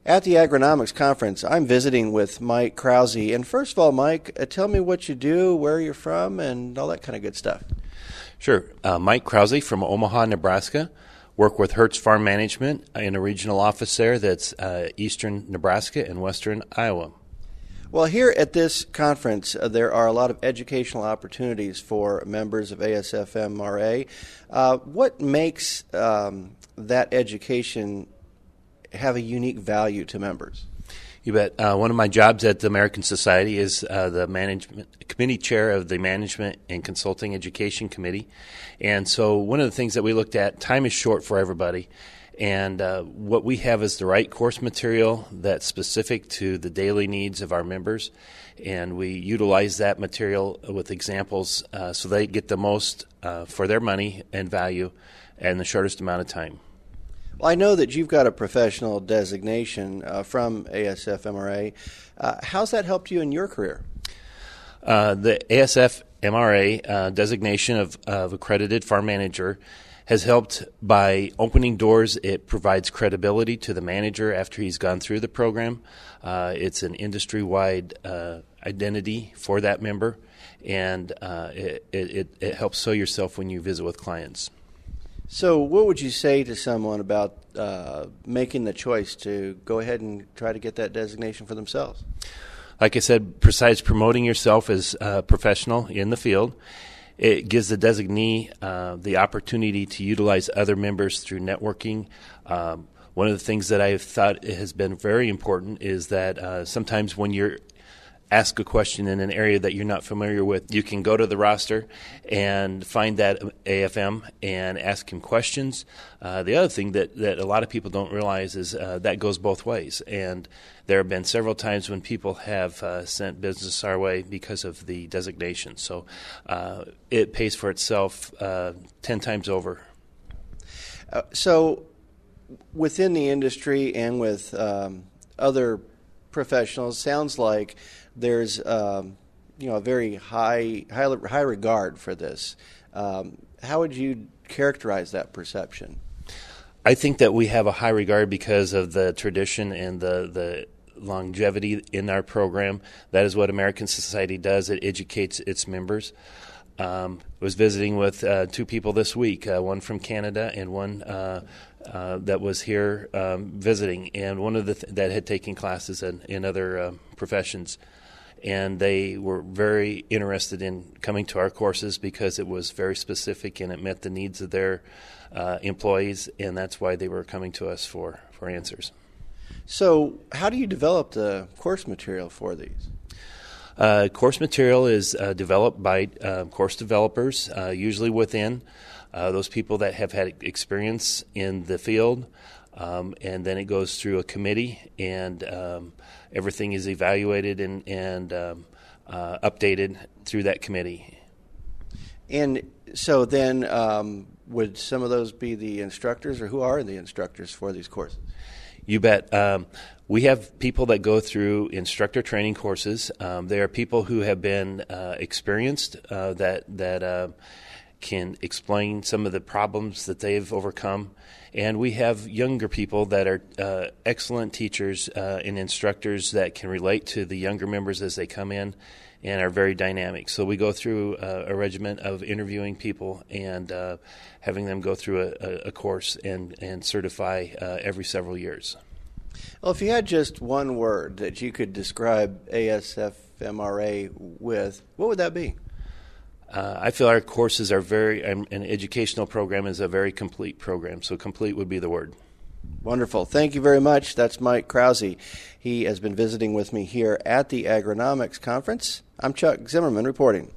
At the Agronomics Conference, I'm visiting with Mike Krause. And first of all, Mike, tell me what you do, where you're from, and all that kind of good stuff. Sure. Mike Krause from Omaha, Nebraska. Work with Hertz Farm Management in a regional office there that's eastern Nebraska and western Iowa. Well, here at this conference, there are a lot of educational opportunities for members of ASFMRA. What makes that education have a unique value to members? You bet. One of my jobs at the American Society is the management committee chair of the Management and Consulting Education Committee. And so one of the things that we looked at, time is short for everybody. And what we have is the right course material that's specific to the daily needs of our members. And we utilize that material with examples so they get the most for their money and value in the shortest amount of time. Well, I know that you've got a professional designation from ASFMRA. How's that helped you in your career? The ASFMRA designation of accredited farm manager has helped by opening doors. It provides credibility to the manager after he's gone through the program. It's an industry-wide identity for that member, and it helps sell yourself when you visit with clients. So what would you say to someone about making the choice to go ahead and try to get that designation for themselves? Like I said, besides promoting yourself as a professional in the field, it gives the designee the opportunity to utilize other members through networking. One of the things that I've thought has been very important is that sometimes when you're ask a question in an area that you're not familiar with, you can go to the roster and find that AFM and ask him questions. The other thing that a lot of people don't realize is that goes both ways. And there have been several times when people have sent business our way because of the designation. So it pays for itself 10 times over. So within the industry and with other professionals, sounds like there's a very high regard for this. How would you characterize that perception? I think that we have a high regard because of the tradition and the longevity in our program. That is what American Society does. It educates its members. I was visiting with two people this week, one from Canada and one that was here visiting, and one of that had taken classes in other professions. And they were very interested in coming to our courses because it was very specific and it met the needs of their employees, and that's why they were coming to us for answers. So how do you develop the course material for these? Course material is developed by course developers, usually within those people that have had experience in the field, and then it goes through a committee, and everything is evaluated and updated through that committee. And so then would some of those be the instructors, or who are the instructors for these courses? You bet. We have people that go through instructor training courses. They are people who have been experienced that can explain some of the problems that they've overcome. And we have younger people that are excellent teachers and instructors that can relate to the younger members as they come in and are very dynamic. So we go through a regimen of interviewing people and having them go through a course and certify every several years. Well, if you had just one word that you could describe ASFMRA with, what would that be? I feel our courses are an educational program is a very complete program, so complete would be the word. Wonderful. Thank you very much. That's Mike Krause. He has been visiting with me here at the Agronomics Conference. I'm Chuck Zimmerman reporting.